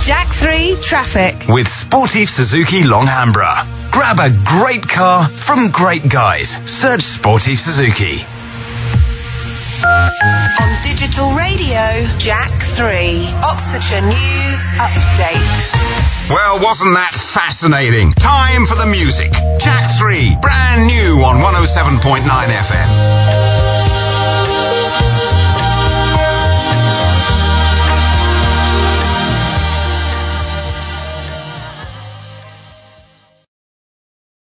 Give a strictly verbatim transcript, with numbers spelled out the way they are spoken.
Jack three Traffic. With Sportive Suzuki Longhambra. Grab a great car from great guys. Search Sportive Suzuki. On digital radio, Jack three. Oxfordshire News Update. Well, wasn't that fascinating? Time for the music. Jack three, brand new on one oh seven point nine F M.